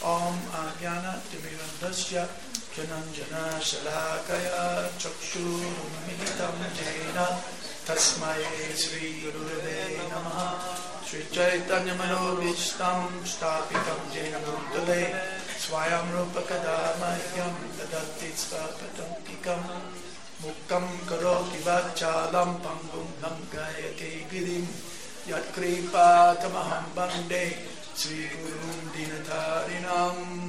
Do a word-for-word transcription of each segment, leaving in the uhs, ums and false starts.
Om Ajnana Timirandasya Jananjana Shalakaya Chakshurumilitam Jena Tasmai Sri Gururave Namaha Sri Chaitanya Manobishtam Stapitam Jena Bhutale Swayam Rupa Kadamahyam Dadati Svapatantikam Muktam Karoti Vachalam Pangum Namgayate Girim Yat Kripa Tamaham Bande Sri Gurum Dinatarinam.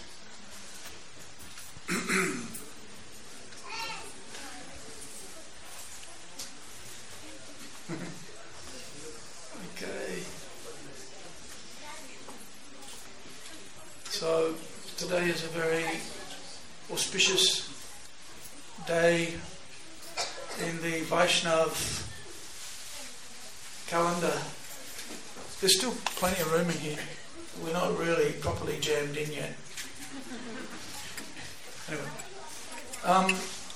Okay. So today is a very auspicious day in the Vaishnav calendar. There's still plenty of room in here. We're not really properly jammed in yet. Anyway. Um,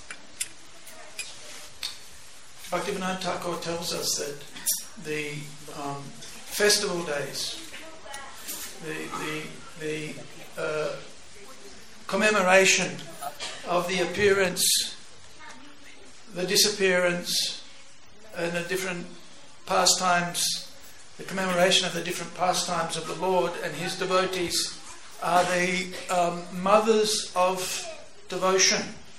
Bhaktivinoda Thakur tells us that the um, festival days, the, the, the uh, commemoration of the appearance, the disappearance, and the different pastimes, the commemoration of the different pastimes of the Lord and His devotees are the um, mothers of devotion.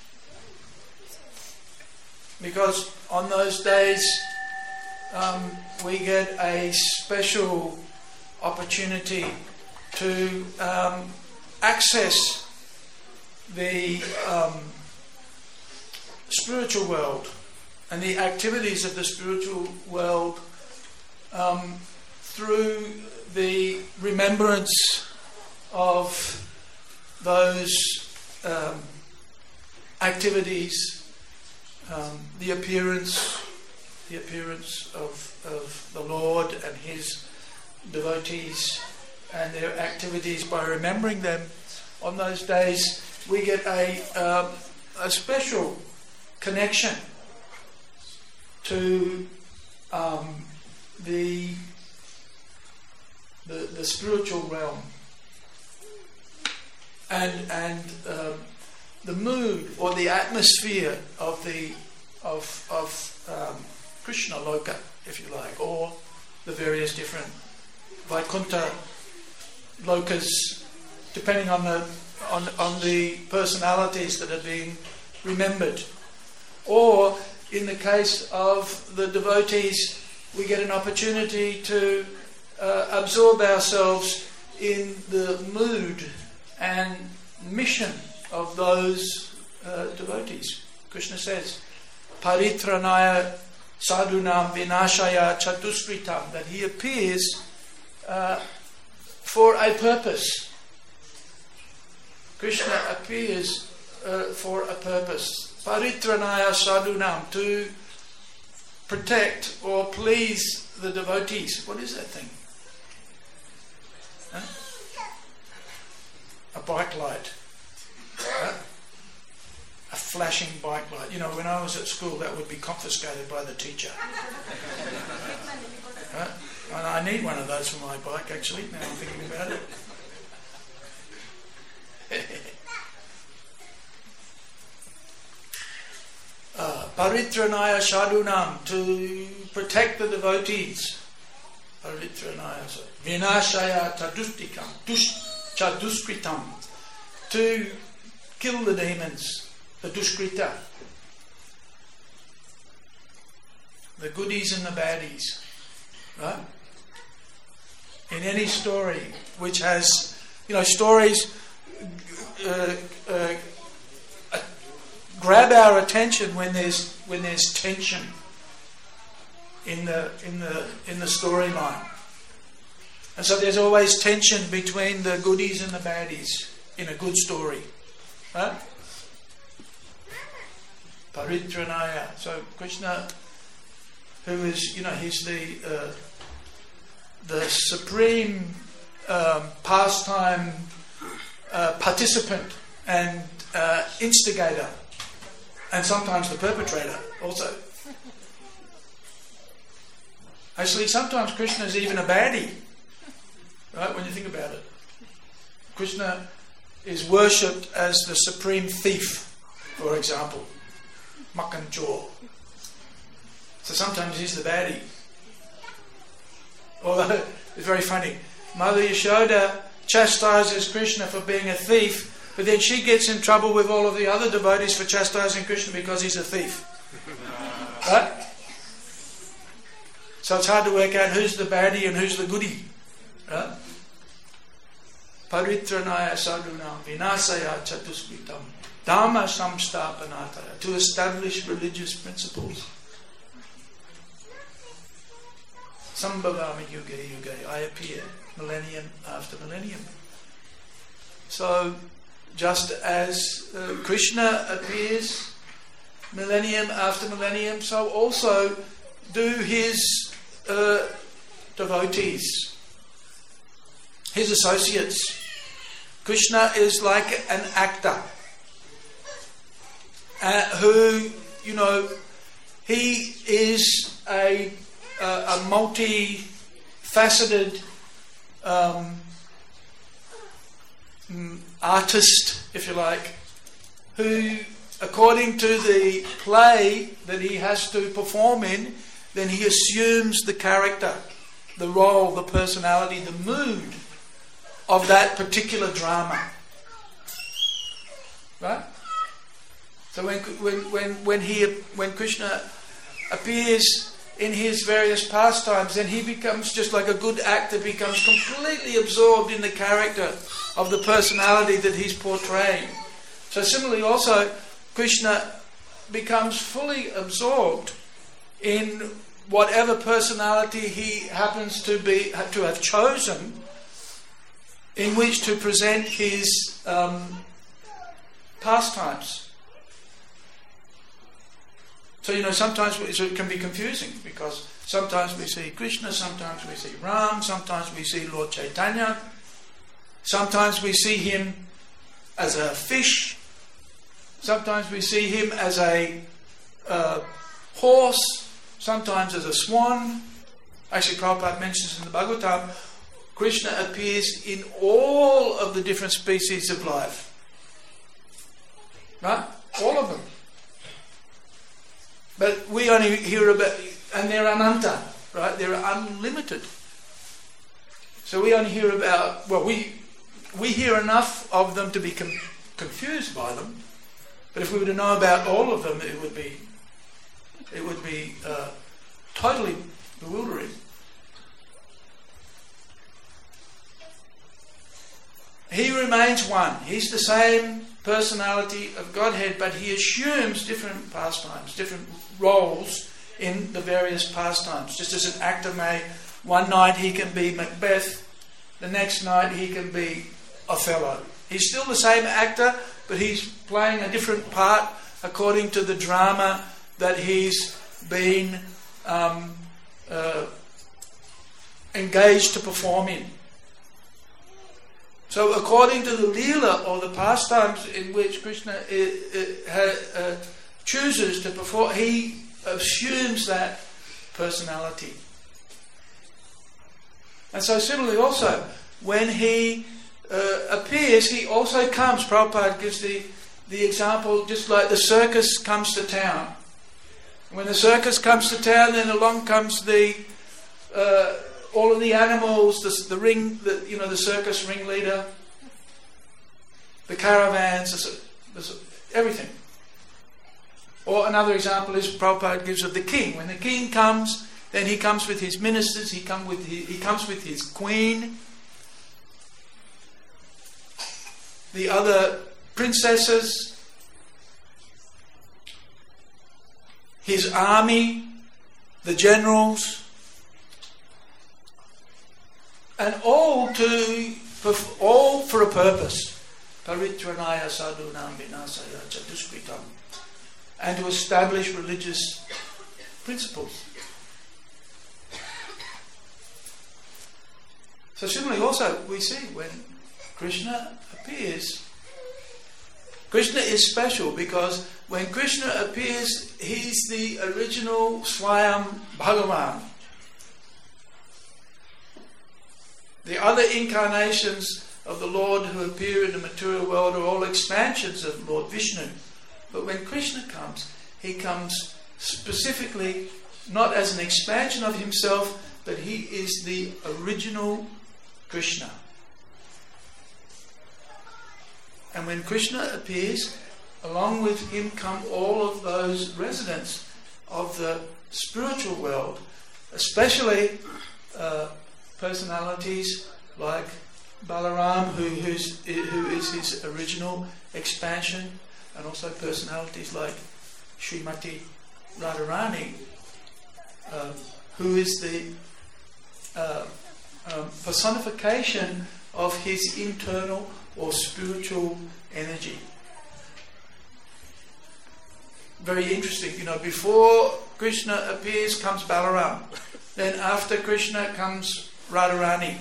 Because on those days um, we get a special opportunity to um, access the um, spiritual world and the activities of the spiritual world um, through the remembrance of those um, activities, um, the appearance, the appearance of, of the Lord and His devotees and their activities. By remembering them on those days, we get a um, a special connection to um, the, the the spiritual realm and and um, the mood or the atmosphere of the of of um, Krishna Loka, if you like, or the various different Vaikuntha Lokas, depending on the on on the personalities that are being remembered. Or in the case of the devotees, we get an opportunity to uh, absorb ourselves in the mood and mission of those uh, devotees. Krishna says, Paritranaya sadhunam vinashaya chatuskritam, that he appears uh, for a purpose. Krishna appears uh, for a purpose. Paritranaya sadhunam, to protect or please the devotees. What is that thing? Huh? A bike light. Huh? A flashing bike light. You know, when I was at school, that would be confiscated by the teacher. Huh? And I need one of those for my bike, actually, now I'm thinking about it. uh, Paritranaya sadhunam, to protect the devotees. Paritranaya vinashaya chadustikam, chaduskritam, to kill the demons, the duskrita, the goodies and the baddies, right? In any story which has, you know, stories uh, uh, uh, grab our attention when there's when there's tension in the in the in the storyline, and so there's always tension between the goodies and the baddies in a good story, right? Paritranaya. So Krishna, who is, you know, he's the uh, the supreme um, pastime uh, participant and uh, instigator, and sometimes the perpetrator also. Actually, sometimes Krishna is even a baddie, right, when you think about it. Krishna is worshipped as the supreme thief, for example. Makan chor. So sometimes he's the baddie. Although, it's very funny. Mother Yashoda chastises Krishna for being a thief, but then she gets in trouble with all of the other devotees for chastising Krishna because he's a thief. Right? So it's hard to work out who's the baddie and who's the goodie. Right? Paritranaya sadhunam vinasaya chatuskritam dhamma samstapanataya, to establish religious principles. Sambhavami yuge yuge, I appear millennium after millennium. So, just as uh, Krishna appears millennium after millennium, so also do his uh, devotees, his associates. Krishna is like an actor uh, who, you know, he is a, a, a multi-faceted um, artist, if you like, who, according to the play that he has to perform in, then he assumes the character, the role, the personality, the mood of that particular drama. Right? So when when when when he when Krishna appears in his various pastimes, then he becomes just like a good actor, becomes completely absorbed in the character of the personality that he's portraying. So similarly also, Krishna becomes fully absorbed in whatever personality he happens to be to have chosen in which to present his um, pastimes. So, you know, sometimes we, so it can be confusing because sometimes we see Krishna, sometimes we see Ram, sometimes we see Lord Chaitanya, sometimes we see him as a fish, sometimes we see him as a uh, horse, sometimes as a swan. Actually, Prabhupada mentions in the Bhagavatam, Krishna appears in all of the different species of life. Right? All of them. But we only hear about, and they're ananta, right? They're unlimited. So we only hear about, well, we we hear enough of them to be com- confused by them. But if we were to know about all of them, it would be, it would be uh, totally bewildering. He remains one. He's the same personality of Godhead, but he assumes different pastimes, different roles in the various pastimes. Just as an actor may, one night he can be Macbeth, the next night he can be Othello. He's still the same actor, but he's playing a different part according to the drama that he's been um, uh, engaged to perform in. So according to the Leela, or the pastimes in which Krishna uh, uh, uh, chooses to perform, he assumes that personality. And so similarly also, when he uh, appears, he also comes. Prabhupada gives the, the example, just like the circus comes to town. When the circus comes to town, then along comes the... Uh, all of the animals, the, the ring, the, you know, the circus ringleader, the caravans, the, the, everything. Or another example is Prabhupada gives of the king. When the king comes, then he comes with his ministers, he, come with his, he comes with his queen, the other princesses, his army, the generals, and all to all for a purpose. Paritranaya sadhunam vinasaya chatuskritam, and to establish religious principles. So similarly also we see when Krishna appears, Krishna is special because when Krishna appears, he's the original Swayam Bhagavan. The other incarnations of the Lord who appear in the material world are all expansions of Lord Vishnu. But when Krishna comes, he comes specifically not as an expansion of himself, but he is the original Krishna. And when Krishna appears, along with him come all of those residents of the spiritual world, especially uh, personalities like Balaram, who, who's, who is his original expansion, and also personalities like Srimati Radharani, uh, who is the uh, um, personification of his internal or spiritual energy. Very interesting. You know, before Krishna appears comes Balaram. Then after Krishna comes Radharani.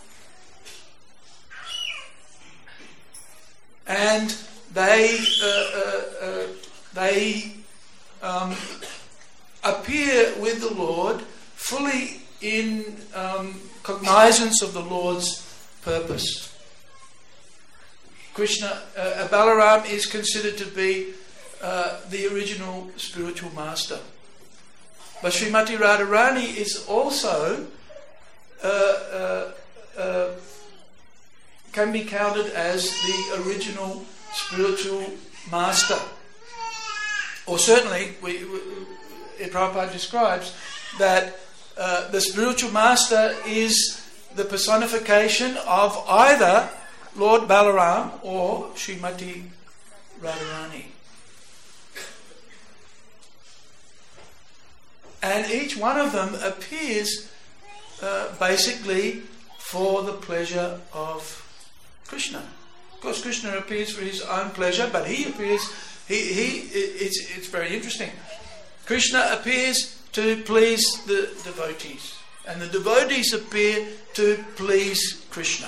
And they uh, uh, uh, they um, appear with the Lord fully in um, cognizance of the Lord's purpose. Krishna, uh, Balaram is considered to be uh, the original spiritual master. But Srimati Radharani is also uh, uh, uh, can be counted as the original spiritual master. Or certainly, we, we, Prabhupada describes that uh, the spiritual master is the personification of either Lord Balaram or Srimati Radharani. And each one of them appears uh, basically for the pleasure of Krishna. Of course, Krishna appears for his own pleasure, but he appears, he, he it's, it's very interesting. Krishna appears to please the devotees, and the devotees appear to please Krishna.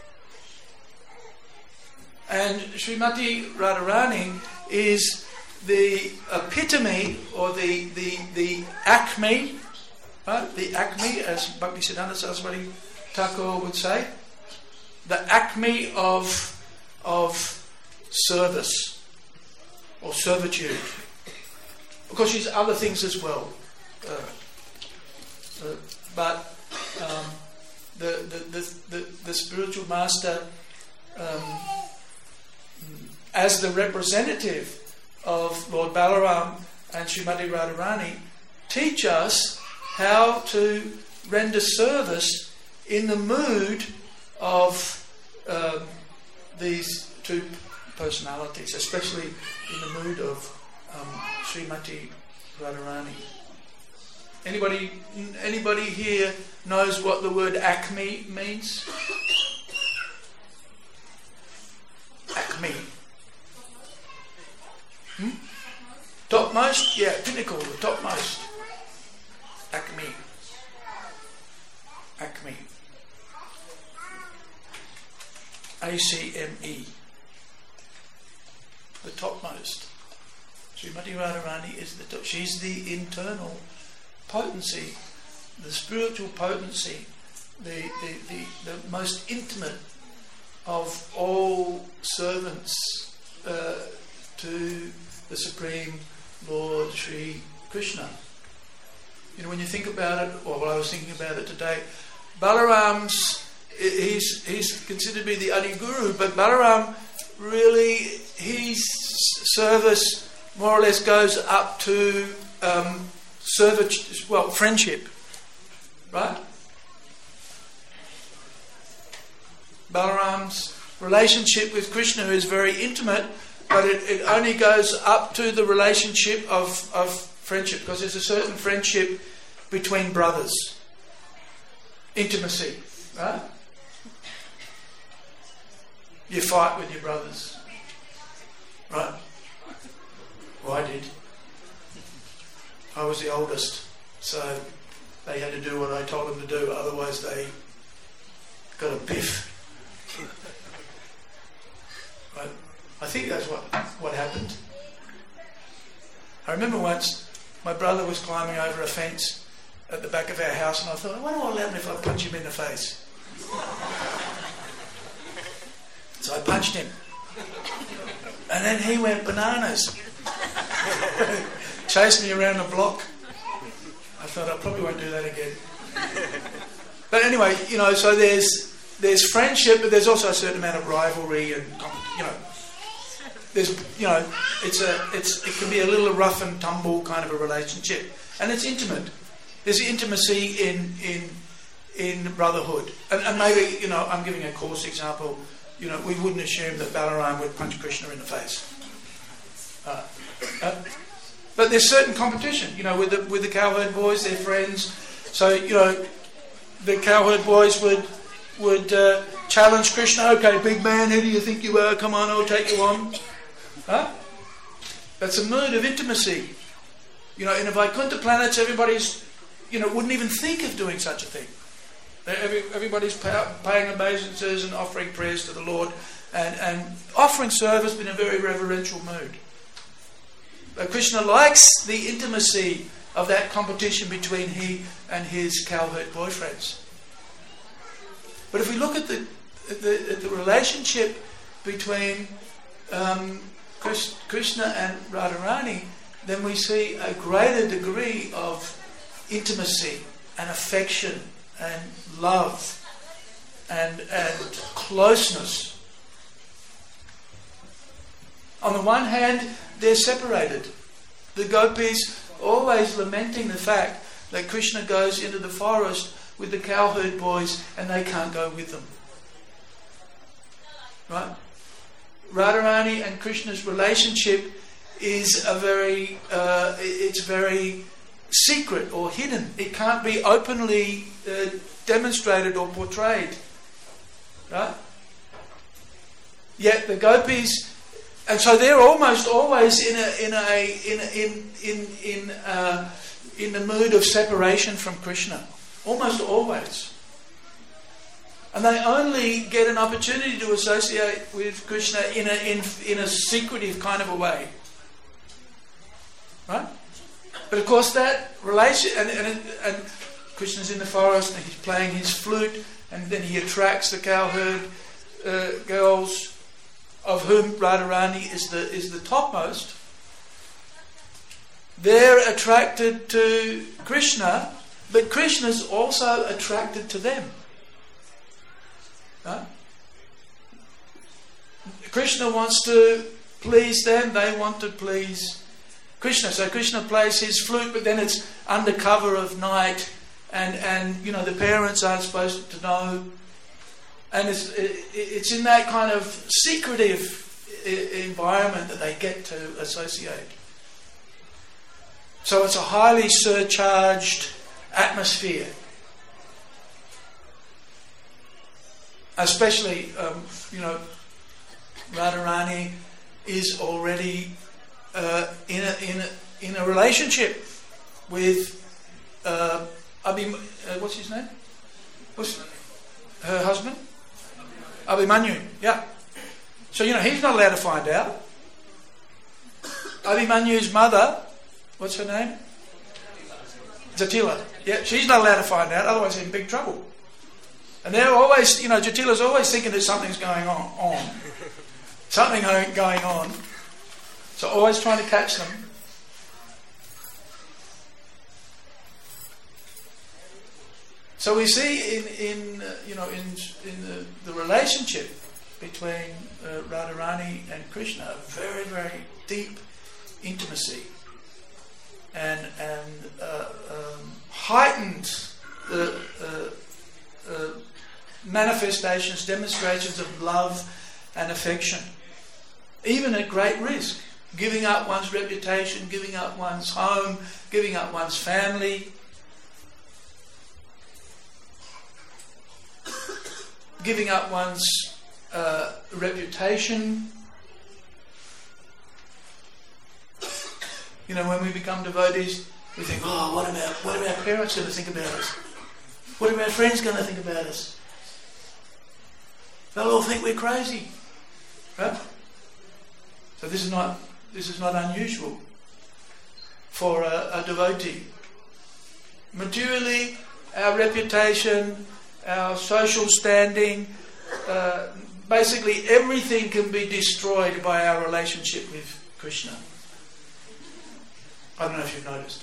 And Srimati Radharani is the epitome, or the the, the acme, right? The acme, as Bhaktisiddhanta Saraswati Thakur would say, the acme of of service or servitude. Of course, she's other things as well, uh, uh, but um, the, the, the the the spiritual master, um, as the representative of Lord Balaram and Srimati Radharani, teach us how to render service in the mood of um, these two personalities, especially in the mood of um, Srimati Radharani. Anybody, anybody here knows what the word acme means? Acme. Hmm? Topmost? Yeah, pinnacle, the topmost. Acme. Acme. A C M E. The topmost. Srimati Radharani is the top. She's the internal potency, the spiritual potency, the, the, the, the most intimate of all servants uh, to the Supreme Lord Sri Krishna. You know, when you think about it, or well, I was thinking about it today, Balaram's, he's, he's considered to be the Adi Guru, but Balaram really, his service more or less goes up to um, service, well, friendship, right? Balaram's relationship with Krishna is very intimate, but it, it only goes up to the relationship of, of friendship, because there's a certain friendship between brothers. Intimacy, right? You fight with your brothers, right? Well, I did. I was the oldest, so they had to do what I told them to do, otherwise they got a biff. Right? I think that's what, what happened. I remember once my brother was climbing over a fence at the back of our house, and I thought, I wonder what will happen if I punch him in the face. So I punched him. And then he went bananas. Chased me around the block. I thought I probably won't do that again. But anyway, you know, so there's there's friendship, but there's also a certain amount of rivalry, and you know, there's you know, it's a it's it can be a little rough and tumble kind of a relationship, and it's intimate. There's intimacy in in in brotherhood, and, and maybe you know, I'm giving a coarse example. You know, we wouldn't assume that Balaram would punch Krishna in the face. Uh, uh, but there's certain competition, you know, with the with the cowherd boys, they're friends. So, you know, the cowherd boys would would uh, challenge Krishna. Okay, big man, who do you think you are? Come on, I'll take you on. Huh? That's a mood of intimacy. You know, in the Vaikuntha planets, everybody's, you know, wouldn't even think of doing such a thing. Every, everybody's pay, paying obeisances and offering prayers to the Lord, and, and offering service in a very reverential mood. But Krishna likes the intimacy of that competition between he and his cowherd boyfriends. But if we look at the at the, at the relationship between um, Krishna and Radharani, then we see a greater degree of intimacy and affection and love and and closeness. On the one hand, they're separated. The gopis always lamenting the fact that Krishna goes into the forest with the cowherd boys and they can't go with them. Right? Radharani and Krishna's relationship is a very, uh, it's very secret or hidden. It can't be openly uh, demonstrated or portrayed. Right? Yet the gopis, and so they're almost always in a in a in in in in uh, in the mood of separation from Krishna, almost always, and they only get an opportunity to associate with Krishna in a in in a secretive kind of a way, right? But of course, that relation and and, and Krishna's in the forest and he's playing his flute, and then he attracts the cowherd uh, girls, of whom Radharani is the is the topmost. They're attracted to Krishna, but Krishna's also attracted to them. Right? Krishna wants to please them, they want to please Krishna. So Krishna plays his flute, but then it's under cover of night, and, and you know, the parents aren't supposed to know. And it's, it's in that kind of secretive environment that they get to associate. So it's a highly surcharged atmosphere. Especially, um, you know, Radharani is already uh, in a in a in a relationship with uh, Abhi, uh, what's his name? What's her husband? Abhimanyu, yeah. So, you know, he's not allowed to find out. Abhimanyu's mother, what's her name? Jatila. Yeah, she's not allowed to find out, otherwise they're in big trouble. And they're always, you know, Jatila's always thinking that something's going on. on. Something going on. So always trying to catch them. So we see in, in uh, you know, in in the, the relationship between uh, Radharani and Krishna, a very, very deep intimacy and and uh, um, heightened uh, uh, uh, manifestations, demonstrations of love and affection, even at great risk, giving up one's reputation, giving up one's home, giving up one's family. Giving up one's uh, reputation. You know, when we become devotees, we think, oh, what about what are our parents going to think about us? What are our friends going to think about us? They'll all think we're crazy, right? So this is not this is not unusual for a, a devotee. Materially, our reputation, our social standing, uh, basically everything can be destroyed by our relationship with Krishna. I don't know if you've noticed.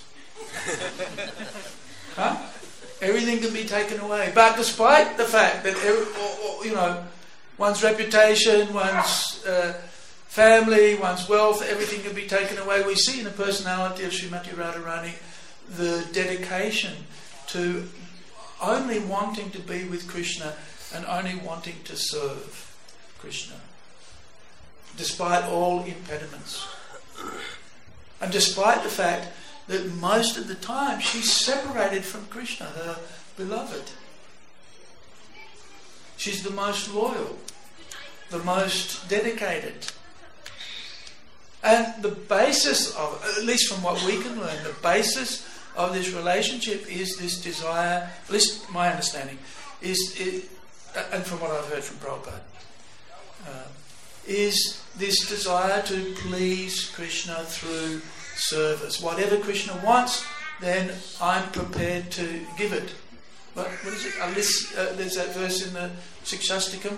Huh? Everything can be taken away. But despite the fact that, every, or, or, you know, one's reputation, one's uh, family, one's wealth, everything can be taken away, we see in the personality of Srimati Radharani the dedication to only wanting to be with Krishna and only wanting to serve Krishna, despite all impediments. And despite the fact that most of the time she's separated from Krishna, her beloved. She's the most loyal, the most dedicated. And the basis of, at least from what we can learn, the basis of this relationship is this desire, at least my understanding, is, is and from what I've heard from Prabhupada, uh, is this desire to please Krishna through service. Whatever Krishna wants, then I'm prepared to give it. But what is it? Unless, uh, there's that verse in the Sikshastikam.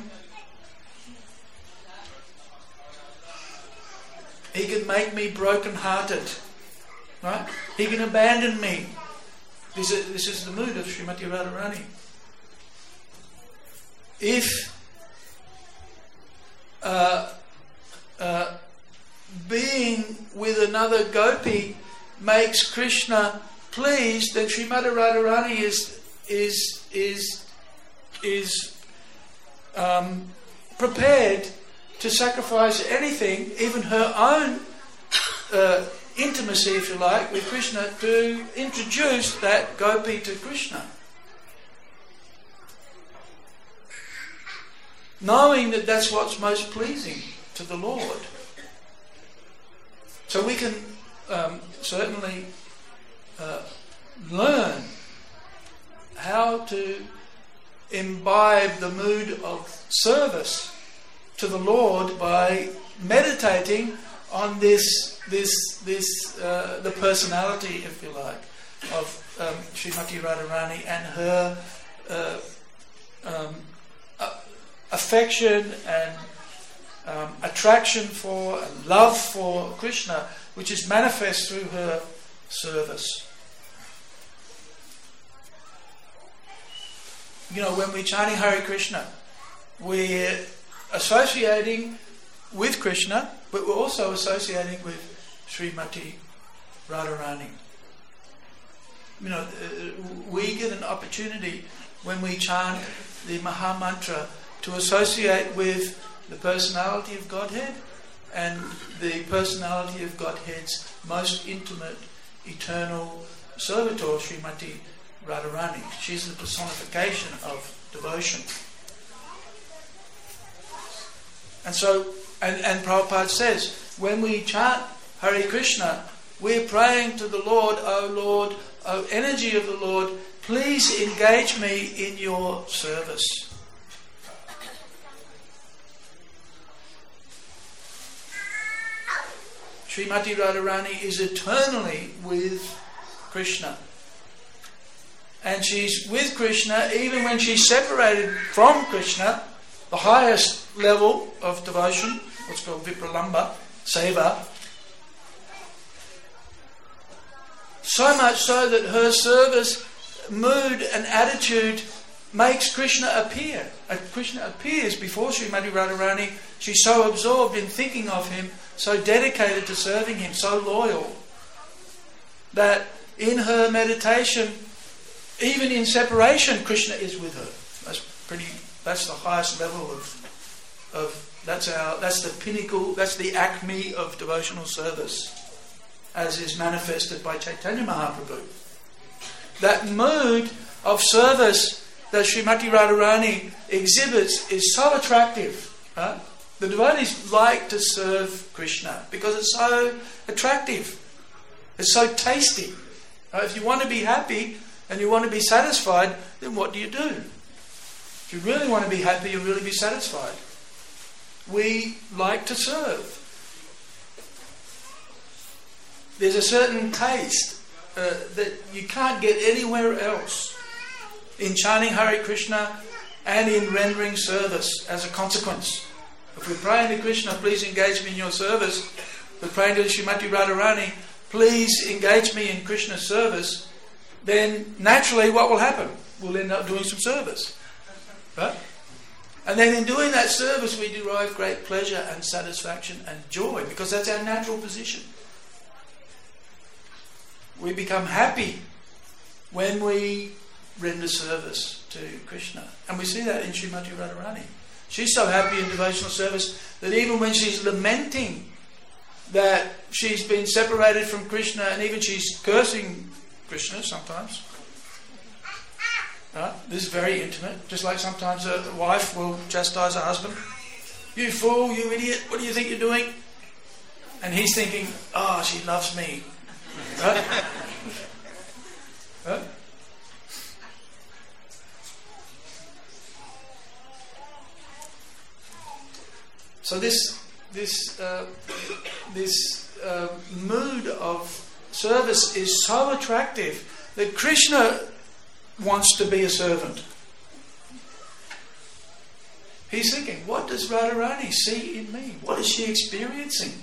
He can make me broken-hearted. Right? He can abandon me. This is, this is the mood of Srimati Radharani. If uh, uh, being with another gopi makes Krishna pleased, then Srimati Radharani is is is is um, prepared to sacrifice anything, even her own uh, intimacy, if you like, with Krishna, to introduce that gopi to Krishna. Knowing that that's what's most pleasing to the Lord. So we can um, certainly uh, learn how to imbibe the mood of service to the Lord by meditating on this, this, this, uh, the personality, if you like, of um, Srimati Radharani and her uh, um, uh, affection and um, attraction for and love for Krishna, which is manifest through her service. You know, when we're chanting Hare Krishna, we're associating with Krishna, but we're also associating with Srimati Radharani. You know, uh, we get an opportunity when we chant the Maha Mantra to associate with the personality of Godhead and the personality of Godhead's most intimate, eternal servitor, Srimati Radharani. She's the personification of devotion. And so, and, and Prabhupada says, when we chant Hare Krishna, we're praying to the Lord, O Lord, O energy of the Lord, please engage me in your service. Srimati Radharani is eternally with Krishna. And she's with Krishna even when she's separated from Krishna, the highest level of devotion, what's called Vipralamba, Seva. So much so that her service, mood and attitude makes Krishna appear. And Krishna appears before Srimati Radharani. She's so absorbed in thinking of him, so dedicated to serving him, so loyal, that in her meditation, even in separation, Krishna is with her. That's pretty. That's the highest level of, of that's our. That's the pinnacle. That's the acme of devotional service, as is manifested by Chaitanya Mahaprabhu. That mood of service that Srimati Radharani exhibits is so attractive. Right? The devotees like to serve Krishna because it's so attractive. It's so tasty. Right? If you want to be happy and you want to be satisfied, then what do you do? If you really want to be happy, you really be satisfied. We like to serve. There's a certain taste uh, that you can't get anywhere else. In chanting Hare Krishna, and in rendering service as a consequence. If we're praying to Krishna, please engage me in your service, we're praying to Srimati Radharani, please engage me in Krishna's service, then naturally what will happen? We'll end up doing some service. Right? And then in doing that service we derive great pleasure and satisfaction and joy, because that's our natural position. We become happy when we render service to Krishna. And we see that in Srimati Radharani. She's so happy in devotional service that even when she's lamenting that she's been separated from Krishna, and even she's cursing Krishna sometimes. Right? This is very intimate. Just like sometimes a wife will chastise her husband. You fool, you idiot, what do you think you're doing? And he's thinking, oh, she loves me. Right? Right? So this this uh, this uh, mood of service is so attractive that Krishna wants to be a servant. He's thinking, what does Radharani see in me? What is she experiencing?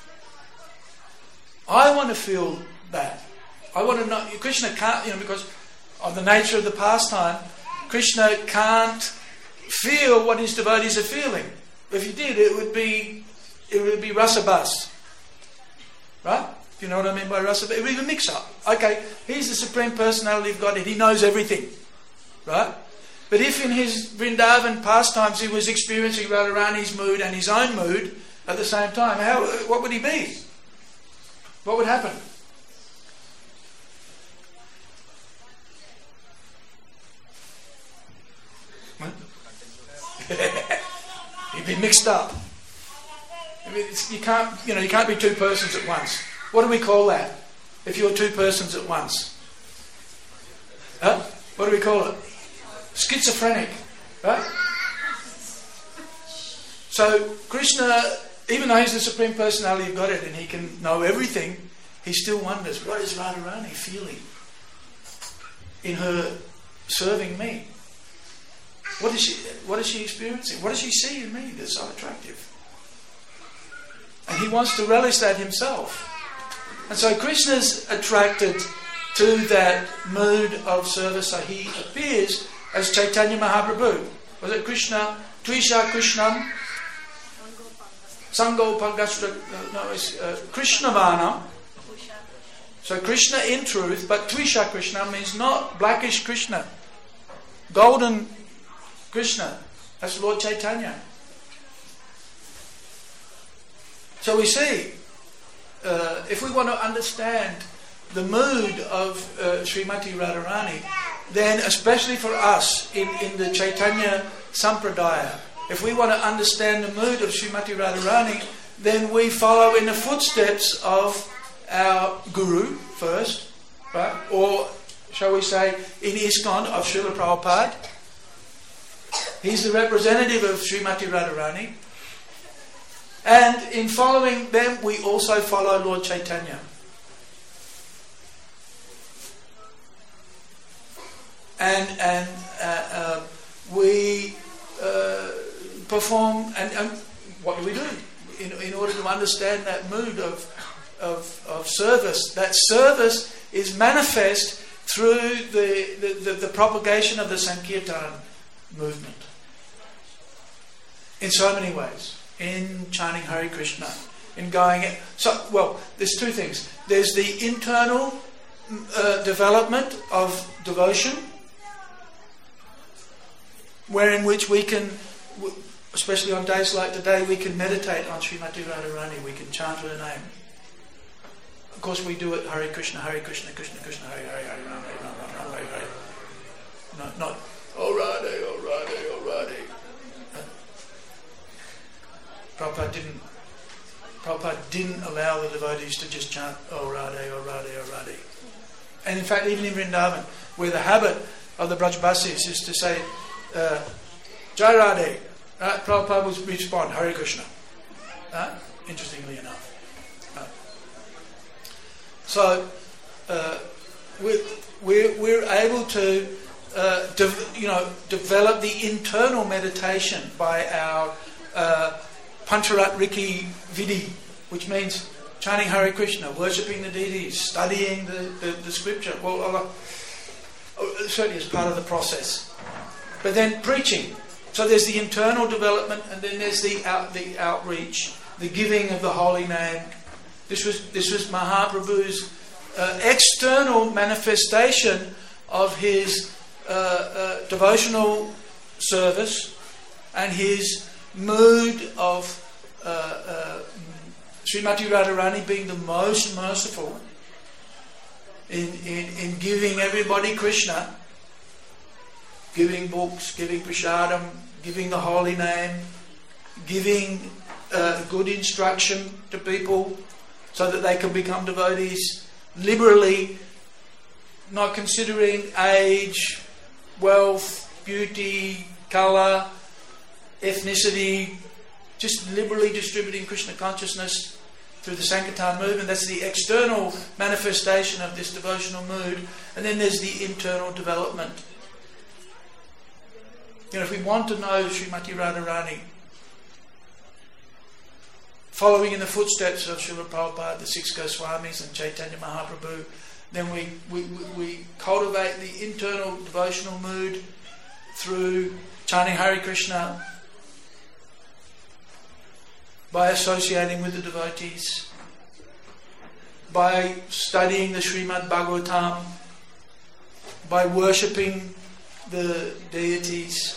I want to feel that. I want to know. Krishna can't, you know, because of the nature of the pastime, Krishna can't feel what his devotees are feeling. If he did, it would be it would be rasabas. Right? Do you know what I mean by rasabas? It would be a mix-up. Okay, he's the Supreme Personality of Godhead. He knows everything. Right? But if in his Vrindavan pastimes he was experiencing Radharani's mood and his own mood at the same time, how? What would he be? What would happen? He'd be mixed up. I mean, it's, you can't, you know, you can't be two persons at once. What do we call that? If you're two persons at once, huh? What do we call it? Schizophrenic, right? So Krishna, even though he's the Supreme Personality of Godhead and he can know everything, he still wonders, what is Radharani feeling in her serving me? What is she? What is she experiencing? What does she see in me that's so attractive? And he wants to relish that himself. And so Krishna's attracted to that mood of service. So he appears as Chaitanya Mahaprabhu. Was it Krishna? Tvisha Krishnam Sango Pagastra. No, it's uh, Krishnavana. So Krishna in truth, but Tvisha Krishna means not blackish Krishna, golden Krishna. That's Lord Chaitanya. So we see, uh, if we want to understand the mood of uh, Srimati Radharani, then especially for us in, in the Chaitanya Sampradaya, if we want to understand the mood of Srimati Radharani, then we follow in the footsteps of our Guru first, right? Or shall we say in ISKCON of Srila Prabhupada. He's the representative of Srimati Radharani. And in following them, we also follow Lord Chaitanya. And and uh, uh, we uh, perform, and, and what do we do in, in order to understand that mood of, of of service? That service is manifest through the the, the, the propagation of the Sankirtan movement in so many ways. In chanting Hare Krishna, in going it. So, well, there's two things. There's the internal uh, development of devotion, wherein which we can, especially on days like today, we can meditate on Srimati Radharani, we can chant her name. Of course, we do it Hare Krishna, Hare Krishna, Krishna Krishna, Hare Hare, Hare Rama, Hare Rama, Hare Hare. Not, not, oh Radhe, oh Radhe, oh Radhe. Prabhupada didn't, Prabhupada didn't allow the devotees to just chant, oh Radhe, oh Radhe, oh Radhe. And in fact, even in Vrindavan, where the habit of the Brajbasis is to say, uh, Jai Radhe, right? Prabhupada would respond, Hare Krishna. Right? Interestingly enough. Right? So, uh, we're, we're, we're able to uh, de- you know, develop the internal meditation by our uh, Pancharat Riki Vidhi, which means chanting Hare Krishna, worshipping the deities, studying the, the, the scripture. Well, uh, certainly as part of the process. But then preaching. So there's the internal development, and then there's the out, the outreach, the giving of the holy name. This was this was Mahaprabhu's uh, external manifestation of his uh, uh, devotional service and his mood of uh, uh, Srimati Radharani being the most merciful in, in, in giving everybody Krishna, giving books, giving prasadam, giving the holy name, giving uh, good instruction to people so that they can become devotees liberally, not considering age, wealth, beauty, colour, ethnicity, just liberally distributing Krishna consciousness through the Sankirtan movement. That's the external manifestation of this devotional mood. And then there's the internal development. You know, if we want to know Srimati Radharani, following in the footsteps of Srila Prabhupada, the six Goswamis and Chaitanya Mahaprabhu, then we, we, we cultivate the internal devotional mood through chanting Hare Krishna, by associating with the devotees, by studying the Srimad Bhagavatam, by worshipping the deities,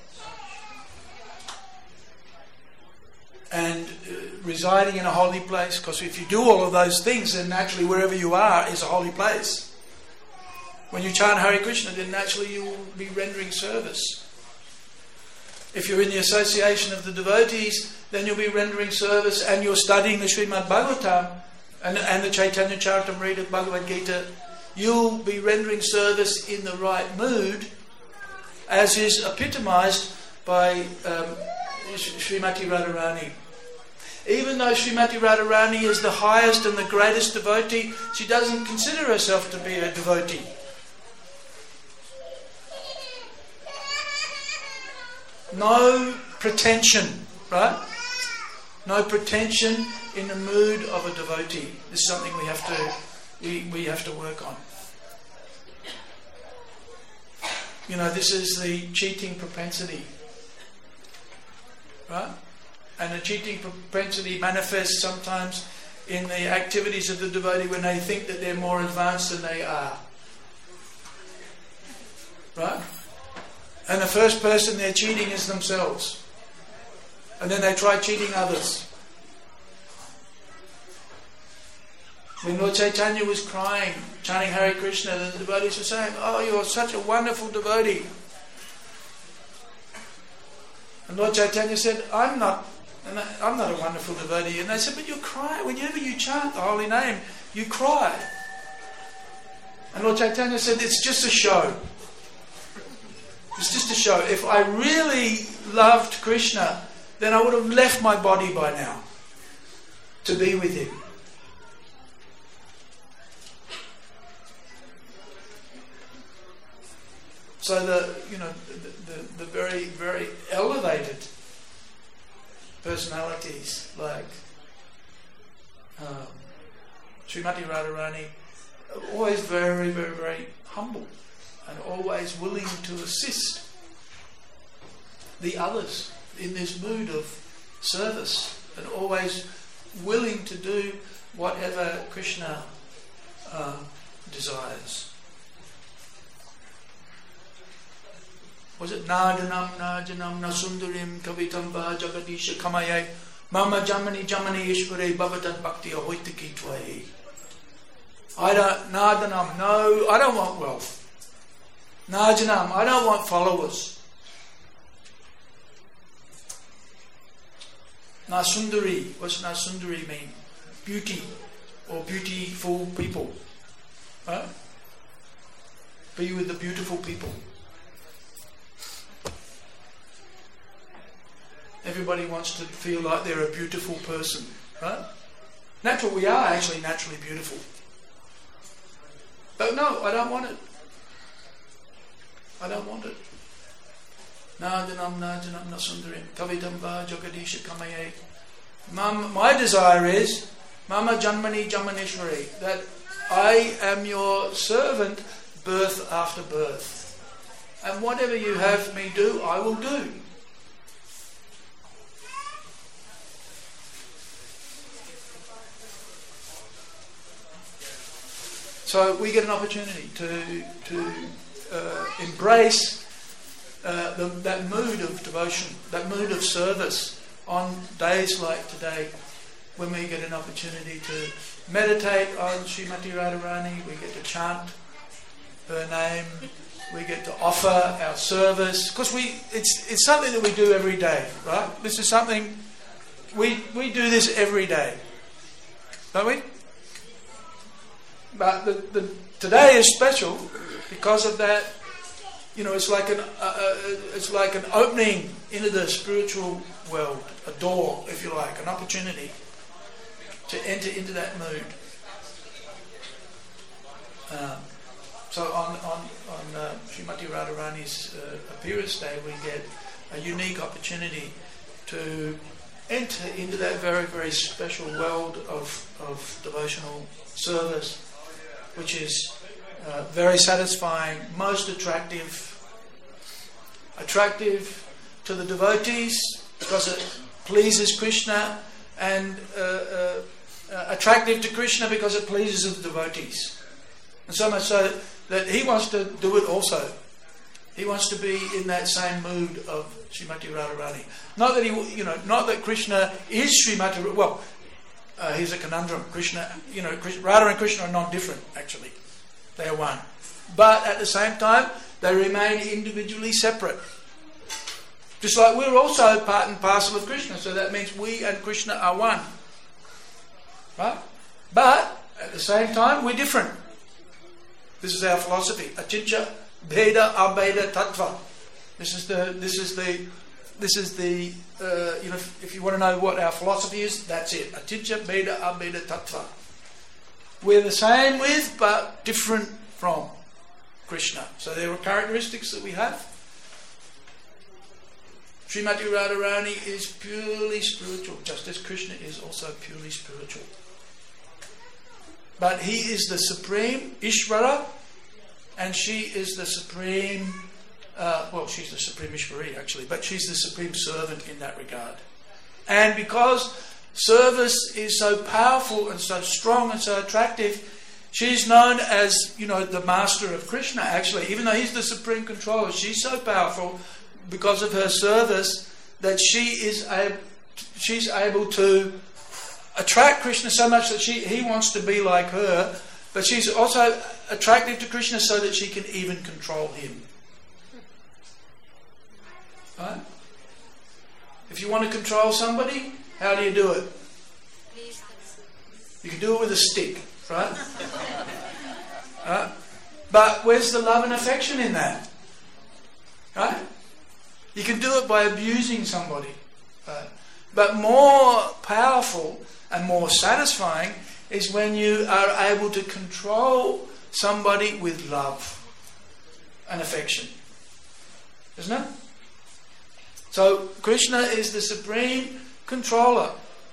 and uh, residing in a holy place. Because if you do all of those things, then naturally wherever you are is a holy place. When you chant Hare Krishna, then naturally you will be rendering service. If you're in the association of the devotees, then you'll be rendering service, and you're studying the Srimad Bhagavatam and, and the Chaitanya Charitamrita Bhagavad Gita. You'll be rendering service in the right mood, as is epitomised by um, Srimati Radharani. Even though Srimati Radharani is the highest and the greatest devotee, she doesn't consider herself to be a devotee. No pretension, right? No pretension in the mood of a devotee. This is something we have to we, we have to work on. You know, this is the cheating propensity, right? And the cheating propensity manifests sometimes in the activities of the devotee when they think that they're more advanced than they are, right? And the first person they're cheating is themselves. And then they try cheating others. When Lord Chaitanya was crying, chanting Hare Krishna, the devotees were saying, "Oh, you're such a wonderful devotee." And Lord Chaitanya said, I'm not I'm not a wonderful devotee. And they said, "But you cry. Whenever you chant the holy name, you cry." And Lord Chaitanya said, "It's just a show. It's just a show. If I really loved Krishna, then I would have left my body by now to be with him." So the you know the, the, the very very elevated personalities like um, Srimati Radharani are always very very very humble and always willing to assist the others in this mood of service, and always willing to do whatever Krishna uh, desires. Was it Nadanam Najanam Nasundarim Kavitam Va Jagadisha Kamaye Mama Jamani Jamani Ishvare Bhavatan Bhakti Ahoitaki Tvai. I don't Nadanam, no, I don't want wealth. Najanam, I don't want followers. Nasundari, what's Nasundari mean? Beauty, or beautiful people. Right? Be with the beautiful people. Everybody wants to feel like they're a beautiful person, right? Naturally, we are actually naturally beautiful. But no, I don't want it. I don't want it. Nadanam najanam nasundarim kavidam va jagadisha kamaye. My desire is Mama Janmani Jamaneshwari, that I am your servant birth after birth. And whatever you have me do, I will do. So we get an opportunity to to uh, embrace uh, the, that mood of devotion, that mood of service on days like today, when we get an opportunity to meditate on Srimati Radharani, we get to chant her name, we get to offer our service, because we it's it's something that we do every day, right? This is something we we do this every day, don't we? But the, the today is special because of that. You know, it's like an uh, uh, it's like an opening into the spiritual world, a door, if you like, an opportunity to enter into that mood. Um, so on on on uh, Srimati Radharani's uh, appearance day, we get a unique opportunity to enter into that very very special world of of devotional service, which is uh, very satisfying, most attractive, attractive to the devotees because it pleases Krishna, and uh, uh, uh, attractive to Krishna because it pleases the devotees. And so much so that, that he wants to do it also. He wants to be in that same mood of Srimati Radharani. Not that he, you know, not that Krishna is Srimati. Well, uh, here's a conundrum. Krishna, you know, Krishna, Radha and Krishna are not different. Actually, they are one. But at the same time, they remain individually separate. Just like we're also part and parcel of Krishna, so that means we and Krishna are one. Right? But at the same time, we're different. This is our philosophy. Atincha Bheda Abheda Tattva. This is the. This is the. This is the. Uh, you know, if, if you want to know what our philosophy is, that's it. Atincha Bheda Abheda Tattva. We're the same with, but different from Krishna. So there are characteristics that we have. Srimati Radharani is purely spiritual, just as Krishna is also purely spiritual. But he is the supreme Ishvara, and she is the supreme, uh, well, she's the supreme Ishvari actually, but she's the supreme servant in that regard. And because service is so powerful and so strong and so attractive, she's known as, you know, the master of Krishna actually. Even though he's the supreme controller, she's so powerful because of her service that she is able, she's able to attract Krishna so much that she he wants to be like her, but she's also attractive to Krishna so that she can even control him. Right? If you want to control somebody, how do you do it? You can do it with a stick, right? Right? But where's the love and affection in that? Right? You can do it by abusing somebody. Right? But more powerful and more satisfying is when you are able to control somebody with love and affection. Isn't it? So Krishna is the supreme controller.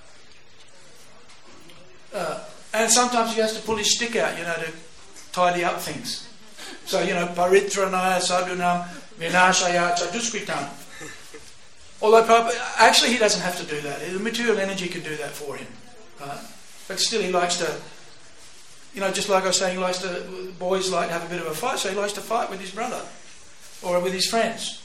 Uh, and sometimes he has to pull his stick out, you know, to tidy up things. So, you know, paritranaya sadhunam vinashaya chaduskritam. Although actually he doesn't have to do that. The material energy can do that for him. Right? But still he likes to, you know, just like I was saying, he likes to, boys like to have a bit of a fight, so he likes to fight with his brother or with his friends.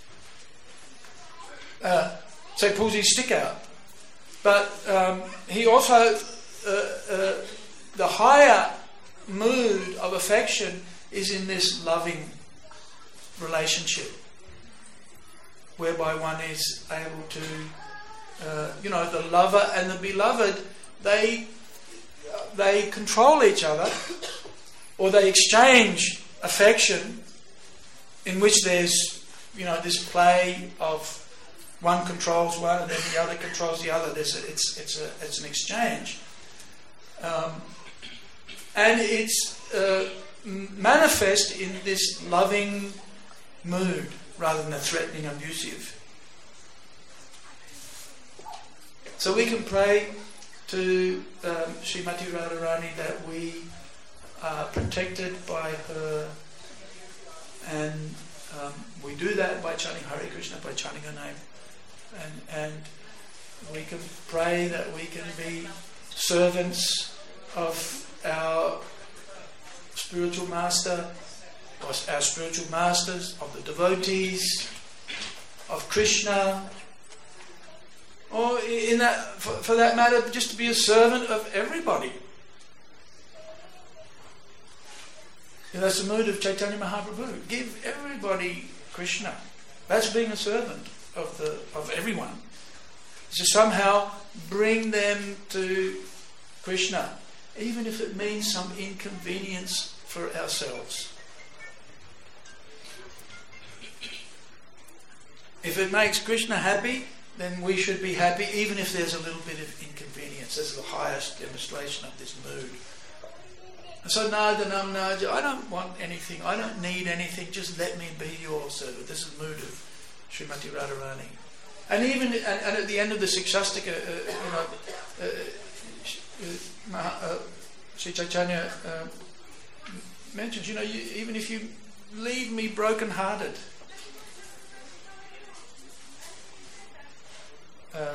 Uh, so he pulls his stick out. But um, he also, uh, uh, the higher mood of affection is in this loving relationship, whereby one is able to, uh, you know, the lover and the beloved, they they control each other, or they exchange affection, in which there's, you know, this play of one controls one and then the other controls the other. There's a, it's it's a it's an exchange, um, and it's uh, manifest in this loving mood rather than a threatening, abusive. So we can pray to um, Srimati Radharani that we are protected by her, and um, we do that by chanting Hare Krishna, by chanting her name, and and we can pray that we can be servants of our spiritual master, our spiritual masters, of the devotees, of Krishna, or in that, for, for that matter, just to be a servant of everybody. And that's the mood of Chaitanya Mahaprabhu. Give everybody Krishna. That's being a servant of the of everyone. To somehow bring them to Krishna, even if it means some inconvenience for ourselves. If it makes Krishna happy, then we should be happy, even if there's a little bit of inconvenience. This is the highest demonstration of this mood. So Nada Nam Naja, I don't want anything, I don't need anything, just let me be your servant. This is the mood of Srimati Radharani. And even and, and at the end of the Sikshastika, uh, you know, uh, uh, uh, Sri Chaitanya uh, mentions, you know, you, even if you leave me broken-hearted, uh,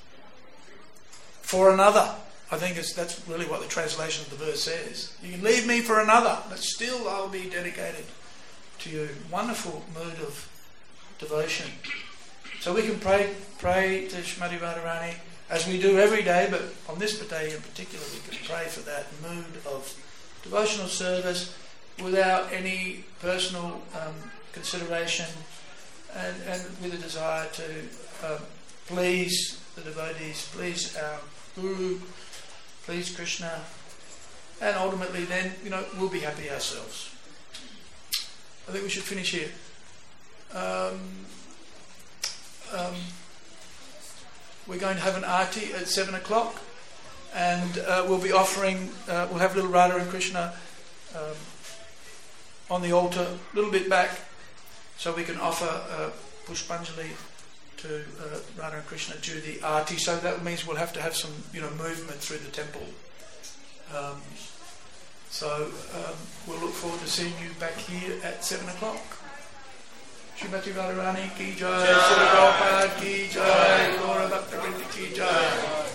for another. I think it's, that's really what the translation of the verse says. You can leave me for another, but still I'll be dedicated to you. Wonderful mood of devotion. So we can pray pray to Srimati Radharani as we do every day, but on this day in particular we can pray for that mood of devotional service without any personal um, consideration, and, and with a desire to um, please the devotees, please our Guru, please Krishna, and ultimately then, you know, we'll be happy ourselves. I think we should finish here. Um, um, we're going to have an arti at seven o'clock, and uh, we'll be offering, uh, we'll have little Radha and Krishna um, on the altar, a little bit back, so we can offer uh, Pushpanjali to uh, Radha and Krishna do the arti. So that means we'll have to have some, you know, movement through the temple. Um, so um, we'll look forward to seeing you back here at seven o'clock. Srimati Radharani ki jai, Sri Prabhupada ki jai, Gaura Bhakta Vrinda ki jai.